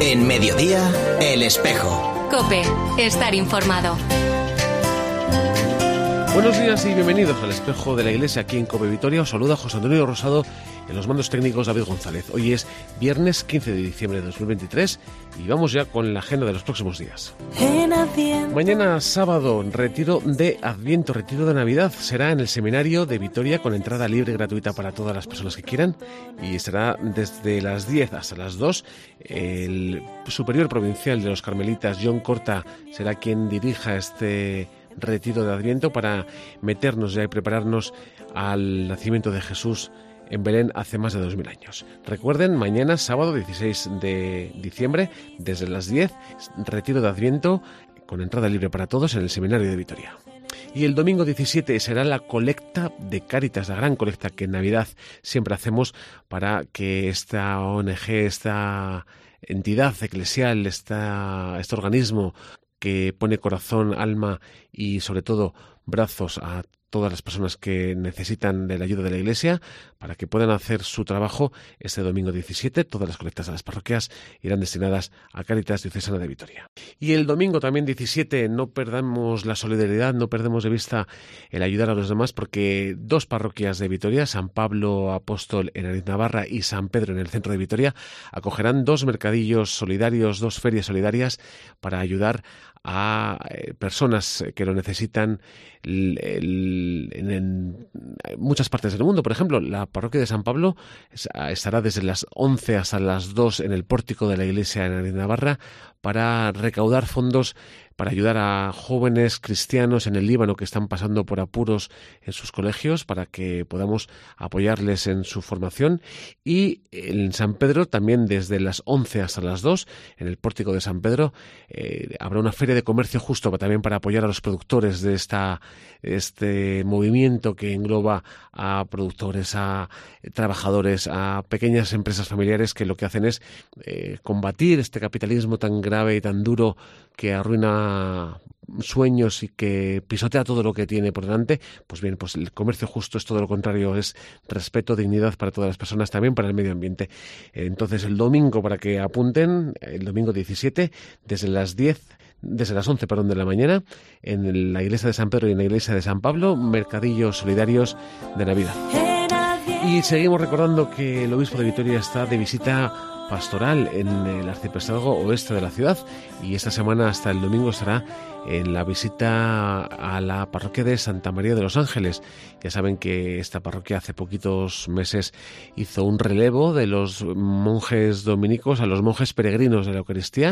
En Mediodía, El Espejo. COPE, estar informado. Buenos días y bienvenidos al Espejo de la Iglesia aquí en COPE Vitoria. Os saluda José Antonio Rosado, en los mandos técnicos David González. Hoy es viernes 15 de diciembre de 2023 y vamos ya con la agenda de los próximos días. Mañana sábado, retiro de Adviento, retiro de Navidad. Será en el Seminario de Vitoria con entrada libre y gratuita para todas las personas que quieran y será desde las 10 hasta las 2. El superior provincial de los Carmelitas, John Corta, será quien dirija este retiro de Adviento para meternos ya y prepararnos al nacimiento de Jesús en Belén hace más de 2000 años. Recuerden, mañana sábado 16 de diciembre, desde las 10, retiro de Adviento con entrada libre para todos en el Seminario de Vitoria. Y el domingo 17 será la colecta de Cáritas, la gran colecta que en Navidad siempre hacemos para que esta ONG, esta entidad eclesial, este organismo que pone corazón, alma y sobre todo brazos a todas las personas que necesitan de la ayuda de la Iglesia para que puedan hacer su trabajo este domingo 17. Todas las colectas de las parroquias irán destinadas a Cáritas Diocesana de Vitoria. Y el domingo también 17 no perdamos la solidaridad, no perdemos de vista el ayudar a los demás, porque dos parroquias de Vitoria, San Pablo Apóstol en Aritz-Navarra y San Pedro en el centro de Vitoria, acogerán dos mercadillos solidarios, dos ferias solidarias para ayudar a personas que lo necesitan en muchas partes del mundo. Por ejemplo, la parroquia de San Pablo estará desde las 11 hasta las 2 en el pórtico de la iglesia en Aritz-Navarra para recaudar fondos para ayudar a jóvenes cristianos en el Líbano que están pasando por apuros en sus colegios, para que podamos apoyarles en su formación. Y en San Pedro, también desde las 11 hasta las 2, en el pórtico de San Pedro, habrá una feria de comercio justo también para apoyar a los productores de este movimiento que engloba a productores, a trabajadores, a pequeñas empresas familiares que lo que hacen es combatir este capitalismo tan grave y tan duro que arruina sueños y que pisotea todo lo que tiene por delante. Pues bien, pues el comercio justo es todo lo contrario, es respeto, dignidad para todas las personas, también para el medio ambiente. Entonces el domingo, para que apunten, el domingo 17, desde las 11 de la mañana, en la iglesia de San Pedro y en la iglesia de San Pablo, mercadillos solidarios de Navidad. Y seguimos recordando que el obispo de Vitoria está de visita pastoral en el arciprestazgo oeste de la ciudad y esta semana hasta el domingo estará en la visita a la parroquia de Santa María de los Ángeles. Ya saben que esta parroquia hace poquitos meses hizo un relevo de los monjes dominicos a los monjes peregrinos de la Eucaristía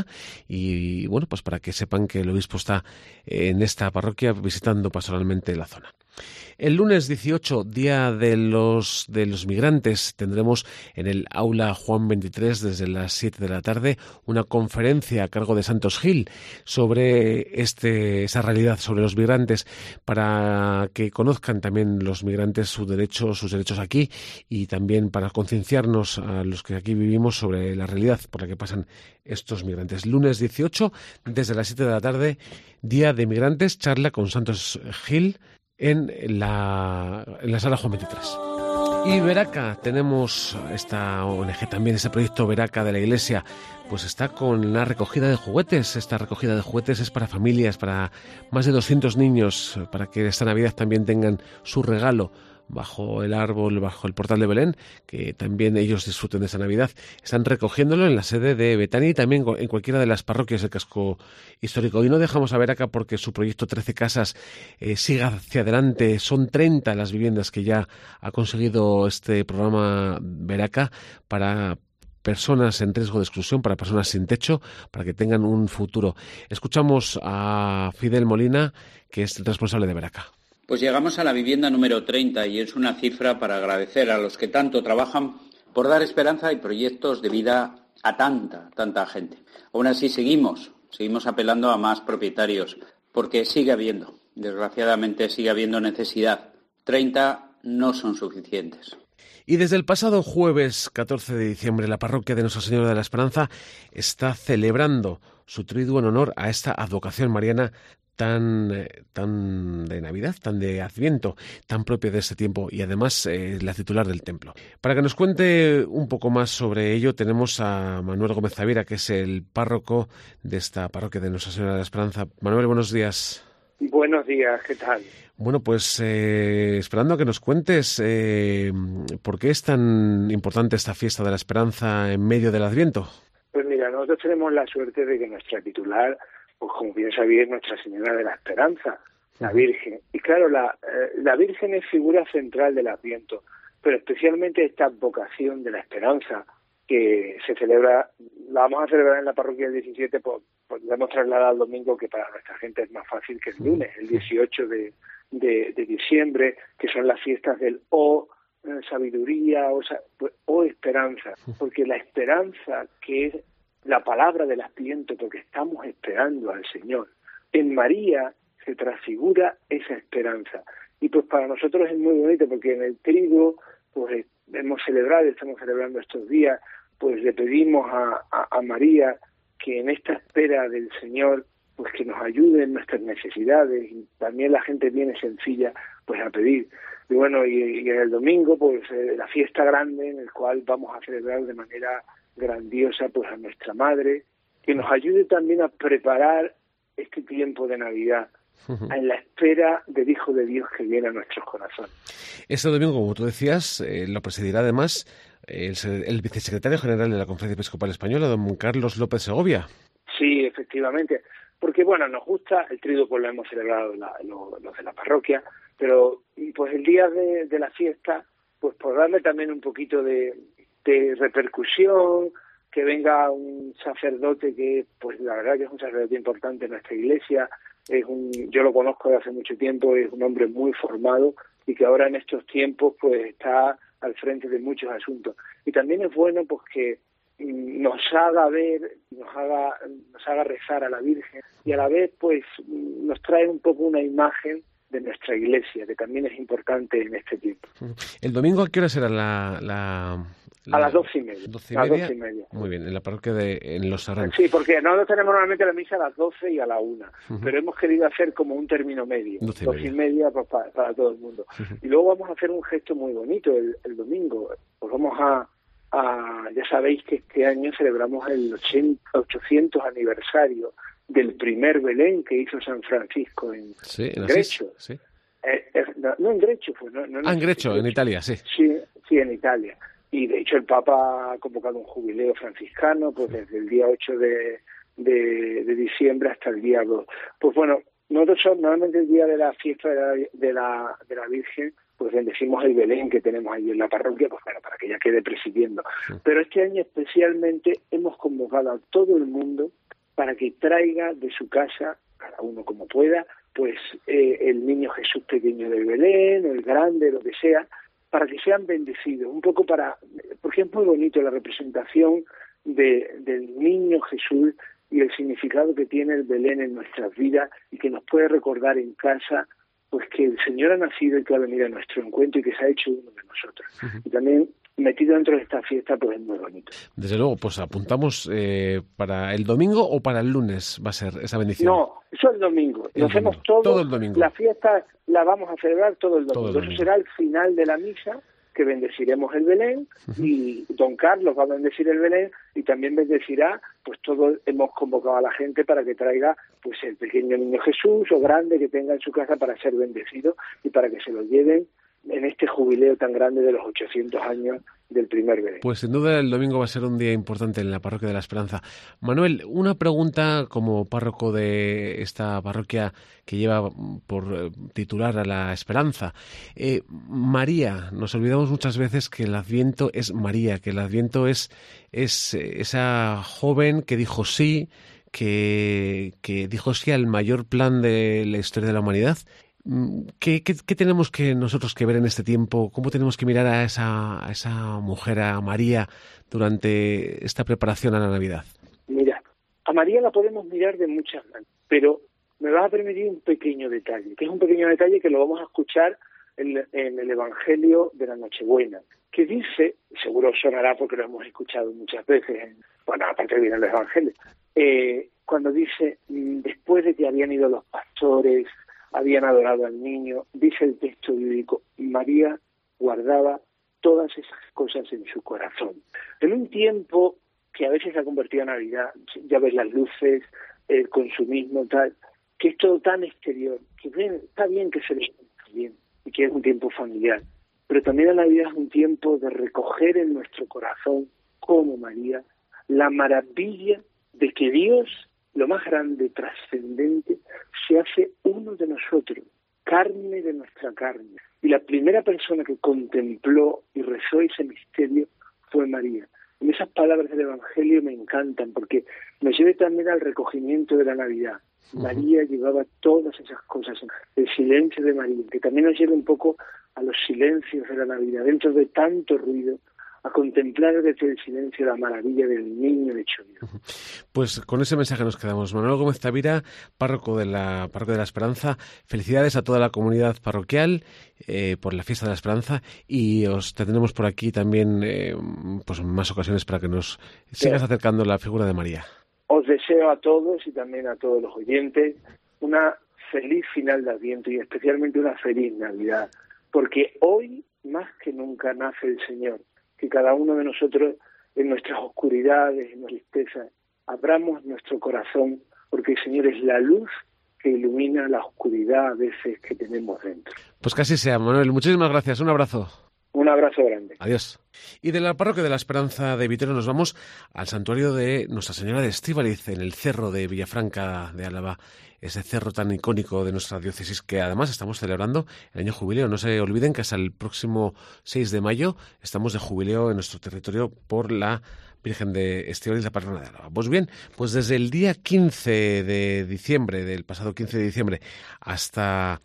y bueno, pues para que sepan que el obispo está en esta parroquia visitando pastoralmente la zona. El lunes 18, Día de los Migrantes, tendremos en el Aula Juan 23 desde las 7 de la tarde una conferencia a cargo de Santos Gil sobre esa realidad, sobre los migrantes, para que conozcan también los migrantes sus derechos aquí y también para concienciarnos a los que aquí vivimos sobre la realidad por la que pasan estos migrantes. Lunes 18, desde las 7 de la tarde, Día de Migrantes, charla con Santos Gil en la sala Juan 23. Y Veraca, tenemos esta ONG también, este proyecto Veraca de la Iglesia, pues está con la recogida de juguetes. Esta recogida de juguetes es para familias, para más de 200 niños, para que esta Navidad también tengan su regalo bajo el árbol, bajo el portal de Belén, que también ellos disfruten de esa Navidad. Están recogiéndolo en la sede de Betania y también en cualquiera de las parroquias del casco histórico. Y no dejamos a Veraca porque su proyecto 13 Casas siga hacia adelante. Son 30 las viviendas que ya ha conseguido este programa Veraca para personas en riesgo de exclusión, para personas sin techo, para que tengan un futuro. Escuchamos a Fidel Molina, que es el responsable de Veraca. Pues llegamos a la vivienda número 30 y es una cifra para agradecer a los que tanto trabajan por dar esperanza y proyectos de vida a tanta gente. Aún así seguimos apelando a más propietarios porque desgraciadamente sigue habiendo necesidad. 30 no son suficientes. Y desde el pasado jueves 14 de diciembre, la parroquia de Nuestra Señora de la Esperanza está celebrando su triduo en honor a esta advocación mariana tan de Navidad, tan de Adviento, tan propio de este tiempo y además la titular del templo. Para que nos cuente un poco más sobre ello tenemos a Manuel Gómez Zavira, que es el párroco de esta parroquia de Nuestra Señora de la Esperanza. Manuel, buenos días. Buenos días, ¿qué tal? Bueno, pues esperando a que nos cuentes por qué es tan importante esta fiesta de la Esperanza en medio del Adviento. Pues mira, nosotros tenemos la suerte de que nuestra titular, pues como bien sabéis, es Nuestra Señora de la Esperanza, la Virgen. Y claro, la Virgen es figura central del Adviento, pero especialmente esta vocación de la esperanza que se celebra, la vamos a celebrar en la parroquia el 17, pues podemos trasladar al domingo, que para nuestra gente es más fácil que el lunes, el 18 de diciembre, que son las fiestas del sabiduría, o esperanza, porque la esperanza, que es la palabra del Adviento, porque estamos esperando al Señor, en María se transfigura esa esperanza. Y pues para nosotros es muy bonito, porque en el trigo, pues estamos celebrando estos días, pues le pedimos a María que en esta espera del Señor, pues que nos ayude en nuestras necesidades, y también la gente viene sencilla pues a pedir. Y bueno, y en el domingo pues la fiesta grande en el cual vamos a celebrar de manera grandiosa pues a nuestra Madre, que nos ayude también a preparar este tiempo de Navidad, en la espera del Hijo de Dios que viene a nuestros corazones. Este domingo, como tú decías, lo presidirá además el vicesecretario general de la Conferencia Episcopal Española, don Carlos López Segovia. Sí, efectivamente, porque bueno, nos gusta, el Tríodo pues lo hemos celebrado los de la parroquia, pero pues el día de la fiesta, pues por darle también un poquito de repercusión, que venga un sacerdote que, pues la verdad que es un sacerdote importante en nuestra iglesia, yo lo conozco de hace mucho tiempo, es un hombre muy formado y que ahora en estos tiempos pues está al frente de muchos asuntos. Y también es bueno pues que nos haga ver, nos haga rezar a la Virgen y a la vez pues nos trae un poco una imagen de nuestra iglesia, que también es importante en este tiempo. ¿El domingo a qué hora será a las 12:30. 12:30. Muy bien, en la parroquia en Los Serranos. Sí, porque nosotros tenemos normalmente la misa a las 12 y a la 1, pero hemos querido hacer como un término medio, 12:30 pues, para todo el mundo. Y luego vamos a hacer un gesto muy bonito el domingo. Pues vamos a ya sabéis que este año celebramos el 800 aniversario del primer Belén que hizo San Francisco en Grecho. Sí. No en Grecho, pues no. En Grecho, en Italia, sí. Sí, en Italia. Y de hecho el Papa ha convocado un jubileo franciscano pues desde el día 8 de diciembre hasta el día 2. Pues bueno, nosotros normalmente el día de la fiesta de la Virgen, pues bendecimos el Belén que tenemos ahí en la parroquia, pues bueno, para que ella quede presidiendo. Sí. Pero este año especialmente hemos convocado a todo el mundo para que traiga de su casa, cada uno como pueda, pues el niño Jesús pequeño del Belén, o el grande, lo que sea, para que sean bendecidos, un poco porque es muy bonito la representación del niño Jesús y el significado que tiene el Belén en nuestras vidas y que nos puede recordar en casa pues que el Señor ha nacido y que ha venido a nuestro encuentro y que se ha hecho uno de nosotros. Y también metido dentro de esta fiesta pues es muy bonito. Desde luego, pues apuntamos para el domingo o para el lunes va a ser esa bendición. No, eso es el domingo. Lo hacemos todo el domingo. La fiesta la vamos a celebrar todo el domingo. Eso será el final de la misa, que bendeciremos el Belén, y don Carlos va a bendecir el Belén y también bendecirá, pues todos hemos convocado a la gente para que traiga pues el pequeño niño Jesús o grande que tenga en su casa para ser bendecido y para que se lo lleven en este jubileo tan grande de los 800 años del primer Belén. Pues sin duda el domingo va a ser un día importante en la Parroquia de la Esperanza. Manuel, una pregunta como párroco de esta parroquia que lleva por titular a la Esperanza. María, nos olvidamos muchas veces que el Adviento es María, que el Adviento es esa joven que dijo sí, que dijo sí al mayor plan de la historia de la humanidad. ¿Qué tenemos que nosotros que ver en este tiempo? ¿Cómo tenemos que mirar a esa mujer, a María, durante esta preparación a la Navidad? Mira, a María la podemos mirar de muchas maneras, pero me vas a permitir un pequeño detalle, que es un pequeño detalle que lo vamos a escuchar en el Evangelio de la Nochebuena, que dice, seguro sonará porque lo hemos escuchado muchas veces, aparte vienen los Evangelios, cuando dice, después de que habían ido los pastores, habían adorado al niño, dice el texto bíblico, María guardaba todas esas cosas en su corazón. En un tiempo que a veces se ha convertido en Navidad, ya ves las luces, el consumismo, tal, que es todo tan exterior, que está bien que se le bien y que es un tiempo familiar, pero también la Navidad es un tiempo de recoger en nuestro corazón, como María, la maravilla de que Dios, lo más grande, trascendente, se hace uno de nosotros, carne de nuestra carne. Y la primera persona que contempló y rezó ese misterio fue María. Y esas palabras del Evangelio me encantan porque nos lleva también al recogimiento de la Navidad. María llevaba todas esas cosas, el silencio de María, que también nos lleva un poco a los silencios de la Navidad, dentro de tanto ruido, a contemplar desde el silencio la maravilla del niño hecho Dios. Pues con ese mensaje nos quedamos. Manuel Gómez Tavira, párroco de la Parroquia de la Esperanza, felicidades a toda la comunidad parroquial por la fiesta de la Esperanza, y os tendremos por aquí también pues más ocasiones para que nos sigas acercando la figura de María. Os deseo a todos y también a todos los oyentes una feliz final de Adviento y especialmente una feliz Navidad, porque hoy más que nunca nace el Señor. Que cada uno de nosotros, en nuestras oscuridades, en nuestras tristezas, abramos nuestro corazón, porque el Señor es la luz que ilumina la oscuridad a veces que tenemos dentro. Pues casi sea, Manuel. Muchísimas gracias. Un abrazo. Un abrazo grande. Adiós. Y de la Parroquia de la Esperanza de Vitoria nos vamos al santuario de Nuestra Señora de Estíbaliz, en el cerro de Villafranca de Álava, ese cerro tan icónico de nuestra diócesis, que además estamos celebrando el año jubileo. No se olviden que hasta el próximo 6 de mayo estamos de jubileo en nuestro territorio por la Virgen de Estíbaliz, la patrona de Álava. Pues bien, pues desde el día 15 de diciembre, del pasado 15 de diciembre, hasta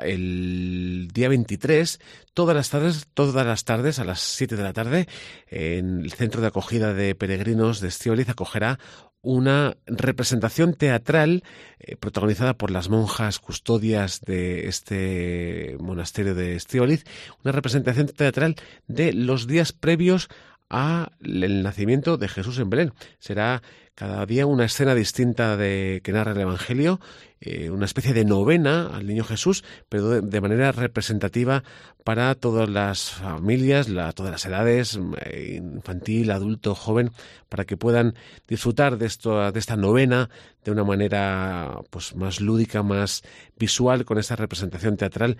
el día 23, todas las tardes a las 7 de la tarde, en el Centro de Acogida de Peregrinos de Estíbaliz acogerá una representación teatral protagonizada por las monjas custodias de este monasterio de Estíbaliz, una representación teatral de los días previos al nacimiento de Jesús en Belén. Será cada día una escena distinta que narra el Evangelio, una especie de novena al Niño Jesús, pero de manera representativa para todas las familias, todas las edades, infantil, adulto, joven, para que puedan disfrutar de esta novena de una manera pues más lúdica, más visual, con esta representación teatral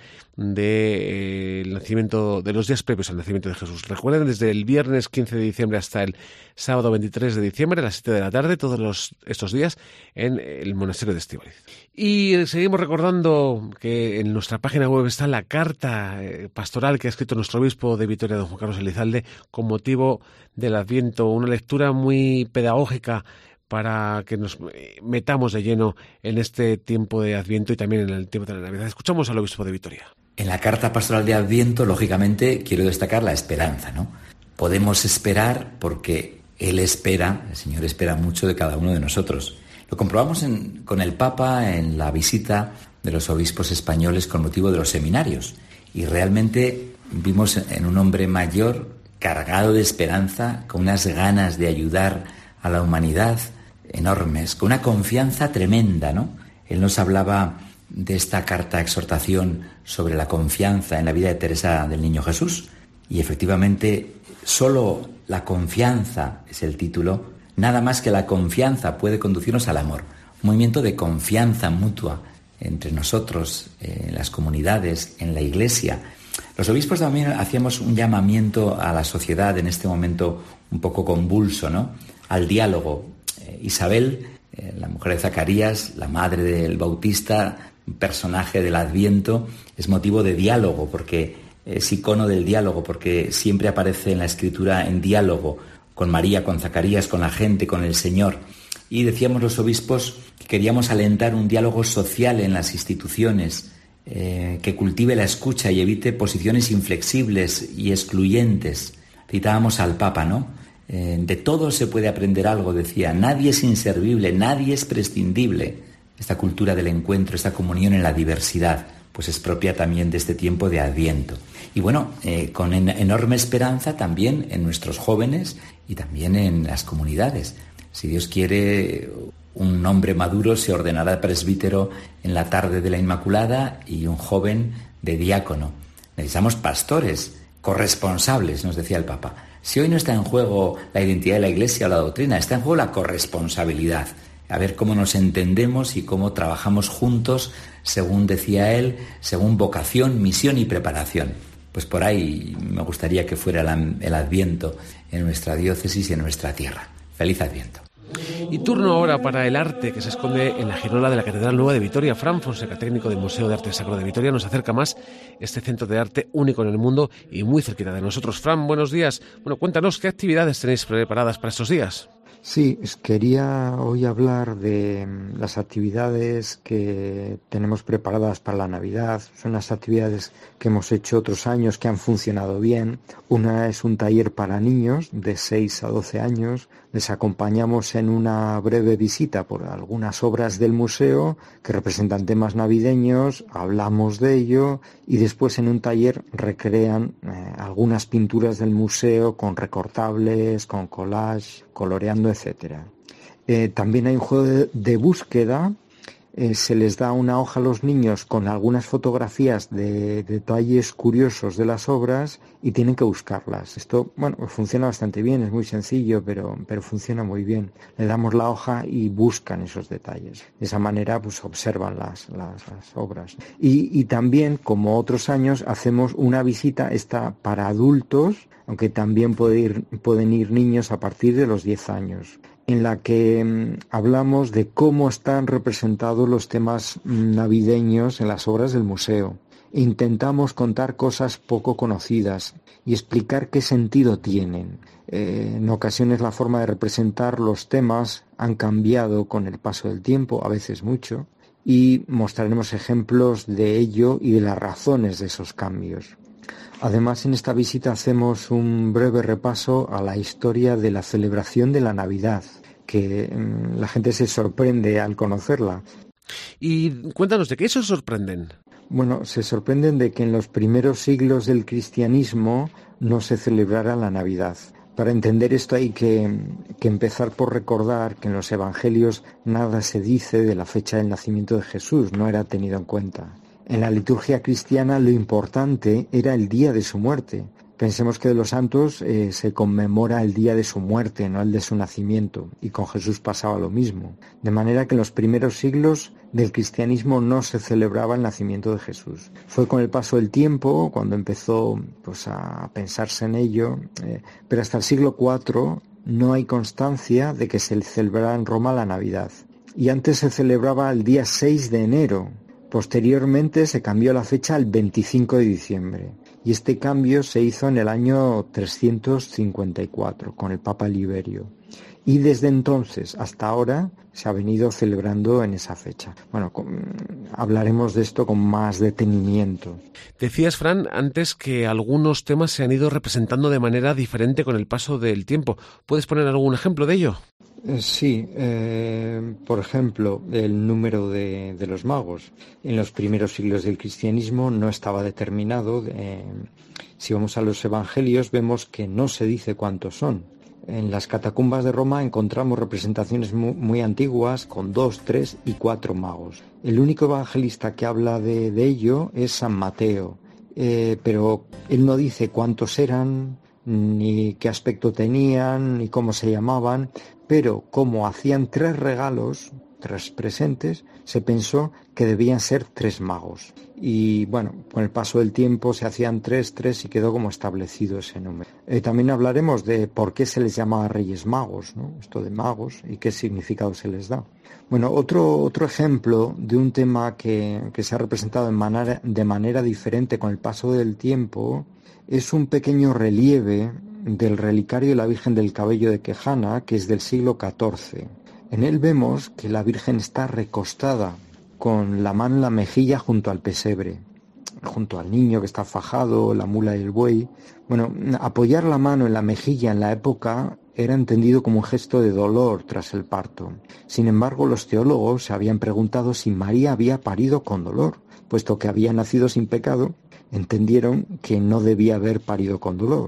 del nacimiento, de los días previos al nacimiento de Jesús. Recuerden, desde el viernes 15 de diciembre hasta el sábado 23 de diciembre, a las 7 de la tarde, todos estos días, en el monasterio de Estíbaliz. Y seguimos recordando que en nuestra página web está la carta pastoral que ha escrito nuestro obispo de Vitoria, don Juan Carlos Elizalde, con motivo del Adviento, una lectura muy pedagógica para que nos metamos de lleno en este tiempo de Adviento y también en el tiempo de la Navidad. Escuchamos al obispo de Vitoria. En la carta pastoral de Adviento, lógicamente, quiero destacar la esperanza, ¿no? Podemos esperar porque Él espera, el Señor espera mucho de cada uno de nosotros. Lo comprobamos con el Papa en la visita de los obispos españoles con motivo de los seminarios. Y realmente vimos en un hombre mayor, cargado de esperanza, con unas ganas de ayudar a la humanidad enormes, con una confianza tremenda, ¿no? Él nos hablaba de esta carta exhortación sobre la confianza en la vida de Teresa del Niño Jesús. Y efectivamente, solo la confianza es el título. Nada más que la confianza puede conducirnos al amor. Un movimiento de confianza mutua entre nosotros, en las comunidades, en la Iglesia. Los obispos también hacíamos un llamamiento a la sociedad en este momento un poco convulso, ¿no? Al diálogo. Isabel, la mujer de Zacarías, la madre del Bautista, un personaje del Adviento, es motivo de diálogo, porque es icono del diálogo, porque siempre aparece en la Escritura en diálogo con María, con Zacarías, con la gente, con el Señor. Y decíamos los obispos que queríamos alentar un diálogo social en las instituciones, que cultive la escucha y evite posiciones inflexibles y excluyentes. Citábamos al Papa, ¿no? De todo se puede aprender algo, decía. Nadie es inservible, nadie es prescindible. Esta cultura del encuentro, esta comunión en la diversidad, pues es propia también de este tiempo de Adviento. Y bueno, con enorme esperanza también en nuestros jóvenes y también en las comunidades. Si Dios quiere, un hombre maduro se ordenará presbítero en la tarde de la Inmaculada y un joven de diácono. Necesitamos pastores, corresponsables, nos decía el Papa. Si hoy no está en juego la identidad de la Iglesia o la doctrina, está en juego la corresponsabilidad. A ver cómo nos entendemos y cómo trabajamos juntos, según decía él, según vocación, misión y preparación. Pues por ahí me gustaría que fuera el Adviento en nuestra diócesis y en nuestra tierra. ¡Feliz Adviento! Y turno ahora para el arte que se esconde en la girola de la Catedral Nueva de Vitoria. Fran Fonseca, técnico del Museo de Arte Sacro de Vitoria, nos acerca más este centro de arte único en el mundo y muy cerquita de nosotros. Fran, buenos días. Bueno, cuéntanos, ¿qué actividades tenéis preparadas para estos días? Sí, quería hoy hablar de las actividades que tenemos preparadas para la Navidad. Son las actividades que hemos hecho otros años que han funcionado bien. Una es un taller para niños de 6 a 12 años. Les acompañamos en una breve visita por algunas obras del museo que representan temas navideños, hablamos de ello y después en un taller recrean algunas pinturas del museo con recortables, con collage, coloreando, etcétera. También hay un juego de búsqueda. Se les da una hoja a los niños con algunas fotografías de detalles curiosos de las obras y tienen que buscarlas. Esto, bueno, funciona bastante bien, es muy sencillo, pero funciona muy bien. Le damos la hoja y buscan esos detalles. De esa manera, pues observan las obras. Y también, como otros años, hacemos una visita esta para adultos, aunque también pueden ir niños a partir de los 10 años. En la que hablamos de cómo están representados los temas navideños en las obras del museo. Intentamos contar cosas poco conocidas y explicar qué sentido tienen. En ocasiones la forma de representar los temas han cambiado con el paso del tiempo, a veces mucho, y mostraremos ejemplos de ello y de las razones de esos cambios. Además, en esta visita hacemos un breve repaso a la historia de la celebración de la Navidad, que la gente se sorprende al conocerla. Y cuéntanos, ¿de qué se sorprenden? Bueno, se sorprenden de que en los primeros siglos del cristianismo no se celebrara la Navidad. Para entender esto hay que empezar por recordar que en los evangelios nada se dice de la fecha del nacimiento de Jesús, no era tenido en cuenta. En la liturgia cristiana lo importante era el día de su muerte. Pensemos que de los santos se conmemora el día de su muerte, no el de su nacimiento, y con Jesús pasaba lo mismo. De manera que en los primeros siglos del cristianismo no se celebraba el nacimiento de Jesús. Fue con el paso del tiempo cuando empezó a pensarse en ello, pero hasta el siglo IV no hay constancia de que se celebrara en Roma la Navidad. Y antes se celebraba el día 6 de enero. Posteriormente se cambió la fecha al 25 de diciembre y este cambio se hizo en el año 354 con el Papa Liberio y desde entonces hasta ahora se ha venido celebrando en esa fecha. Bueno, hablaremos de esto con más detenimiento. Decías, Fran, antes que algunos temas se han ido representando de manera diferente con el paso del tiempo. ¿Puedes poner algún ejemplo de ello? Sí, por ejemplo, el número de los magos. En los primeros siglos del cristianismo no estaba determinado. Si vamos a los evangelios vemos que no se dice cuántos son. En las catacumbas de Roma encontramos representaciones muy antiguas con 2, 3 y 4 magos. El único evangelista que habla de ello es San Mateo, pero él no dice cuántos eran, ni qué aspecto tenían, ni cómo se llamaban, pero como hacían 3 regalos, 3 presentes, se pensó que debían ser 3 magos. Y bueno, con el paso del tiempo se hacían 3 y quedó como establecido ese número. También hablaremos de por qué se les llamaba Reyes Magos, ¿no? Esto de magos y qué significado se les da. Bueno, otro ejemplo de un tema que se ha representado de manera diferente con el paso del tiempo es un pequeño relieve del relicario de la Virgen del Cabello de Quejana, que es del siglo XIV. En él vemos que la Virgen está recostada con la mano en la mejilla junto al pesebre, junto al niño que está fajado, la mula y el buey. Bueno, apoyar la mano en la mejilla en la época era entendido como un gesto de dolor tras el parto. Sin embargo, los teólogos se habían preguntado si María había parido con dolor, puesto que había nacido sin pecado. Entendieron que no debía haber parido con dolor.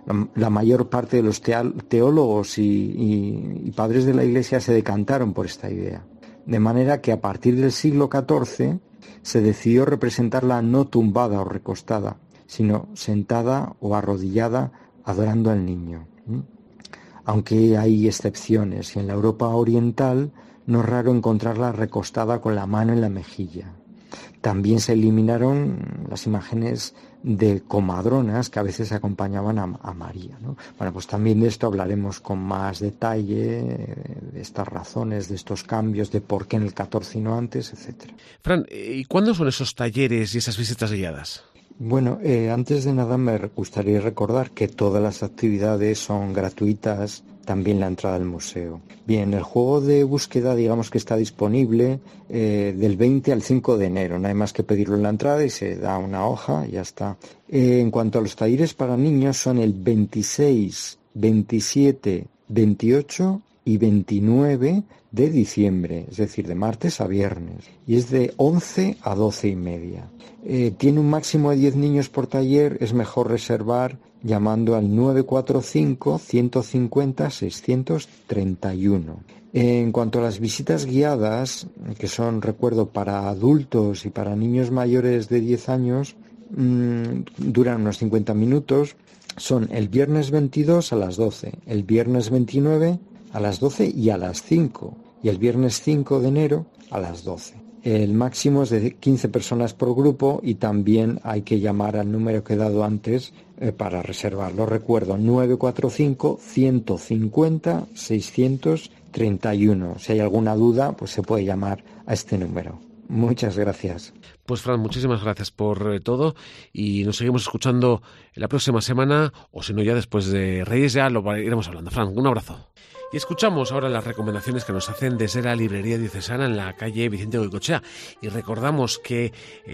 La mayor parte de los teólogos y padres de la Iglesia se decantaron por esta idea. De manera que a partir del siglo XIV se decidió representarla no tumbada o recostada, sino sentada o arrodillada adorando al niño. Aunque hay excepciones, y en la Europa oriental no es raro encontrarla recostada con la mano en la mejilla. También se eliminaron las imágenes de comadronas que a veces acompañaban a María, ¿no? Bueno, pues también de esto hablaremos con más detalle, de estas razones, de estos cambios, de por qué en el XIV y no antes, etcétera. Fran, ¿y cuándo son esos talleres y esas visitas guiadas? Bueno, antes de nada me gustaría recordar que todas las actividades son gratuitas, también la entrada al museo. Bien, el juego de búsqueda, digamos que está disponible del 20 al 5 de enero. No hay más que pedirlo en la entrada y se da una hoja y ya está. En cuanto a los talleres para niños, son el 26, 27, 28 y 29 de diciembre, es decir, de martes a viernes, y es de 11 a 12:30. Tiene un máximo de 10 niños por taller. Es mejor reservar llamando al 945-150-631. En cuanto a las visitas guiadas, que son, recuerdo, para adultos y para niños mayores de 10 años, duran unos 50 minutos, son el viernes 22 a las 12, el viernes 29 a las 12 y a las 5, y el viernes 5 de enero a las 12. El máximo es de 15 personas por grupo y también hay que llamar al número que he dado antes para reservarlo. Recuerdo, 945-150-631. Si hay alguna duda, pues se puede llamar a este número. Muchas gracias. Pues Fran, muchísimas gracias por todo y nos seguimos escuchando la próxima semana, o si no ya después de Reyes ya lo iremos hablando. Fran, un abrazo. Y escuchamos ahora las recomendaciones que nos hacen desde la librería diocesana en la calle Vicente Goicoechea. Y recordamos que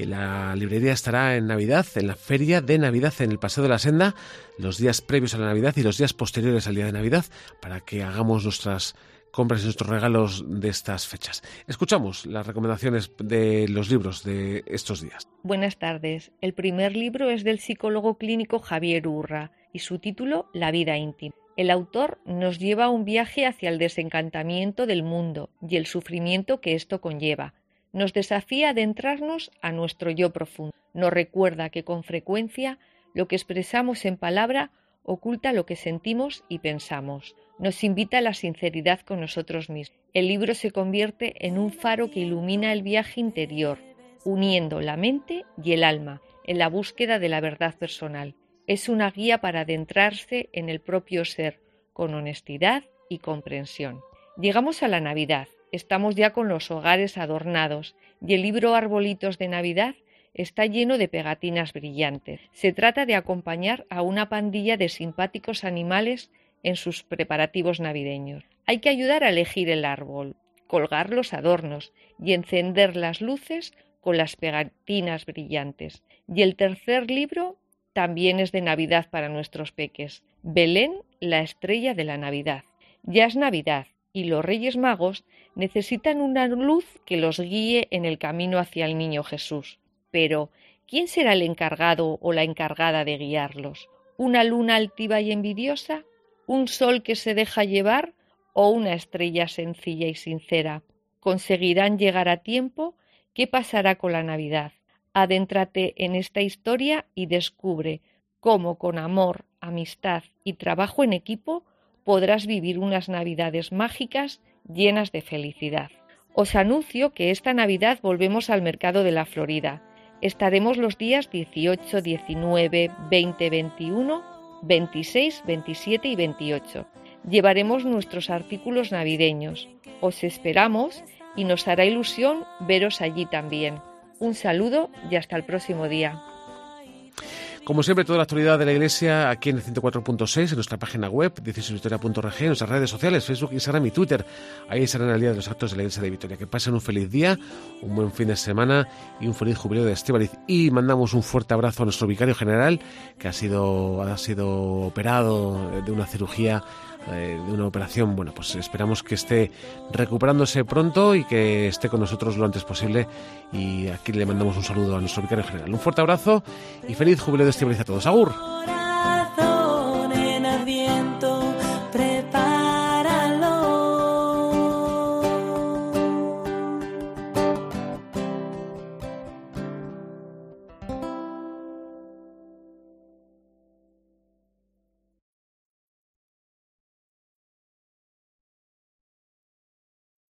la librería estará en Navidad, en la feria de Navidad en el Paseo de la Senda, los días previos a la Navidad y los días posteriores al día de Navidad, para que hagamos nuestras compras y nuestros regalos de estas fechas. Escuchamos las recomendaciones de los libros de estos días. Buenas tardes. El primer libro es del psicólogo clínico Javier Urra y su título La vida íntima. El autor nos lleva a un viaje hacia el desencantamiento del mundo y el sufrimiento que esto conlleva. Nos desafía a adentrarnos a nuestro yo profundo. Nos recuerda que con frecuencia lo que expresamos en palabra oculta lo que sentimos y pensamos. Nos invita a la sinceridad con nosotros mismos. El libro se convierte en un faro que ilumina el viaje interior, uniendo la mente y el alma en la búsqueda de la verdad personal. Es una guía para adentrarse en el propio ser, con honestidad y comprensión. Llegamos a la Navidad, estamos ya con los hogares adornados y el libro Arbolitos de Navidad está lleno de pegatinas brillantes. Se trata de acompañar a una pandilla de simpáticos animales en sus preparativos navideños. Hay que ayudar a elegir el árbol, colgar los adornos y encender las luces con las pegatinas brillantes. Y el tercer libro también es de Navidad para nuestros peques. Belén, la estrella de la Navidad. Ya es Navidad y los Reyes Magos necesitan una luz que los guíe en el camino hacia el Niño Jesús. Pero, ¿quién será el encargado o la encargada de guiarlos? ¿Una luna altiva y envidiosa? ¿Un sol que se deja llevar? ¿O una estrella sencilla y sincera? ¿Conseguirán llegar a tiempo? ¿Qué pasará con la Navidad? Adéntrate en esta historia y descubre cómo con amor, amistad y trabajo en equipo podrás vivir unas Navidades mágicas llenas de felicidad. Os anuncio que esta Navidad volvemos al Mercado de la Florida. Estaremos los días 18, 19, 20, 21, 26, 27 y 28. Llevaremos nuestros artículos navideños. Os esperamos y nos hará ilusión veros allí también. Un saludo y hasta el próximo día. Como siempre, toda la actualidad de la Iglesia aquí en el 104.6, en nuestra página web, diocesisvitoria.org, en nuestras redes sociales, Facebook, Instagram y Twitter. Ahí estarán al día de los actos de la Iglesia de Vitoria. Que pasen un feliz día, un buen fin de semana y un feliz jubileo de Estíbaliz. Y mandamos un fuerte abrazo a nuestro vicario general, que ha sido operado de una cirugía, de una operación. Bueno, pues esperamos que esté recuperándose pronto y que esté con nosotros lo antes posible. Y aquí le mandamos un saludo a nuestro vicario general. Un fuerte abrazo y feliz jubileo de Estíbaliz a todos. ¡Agur!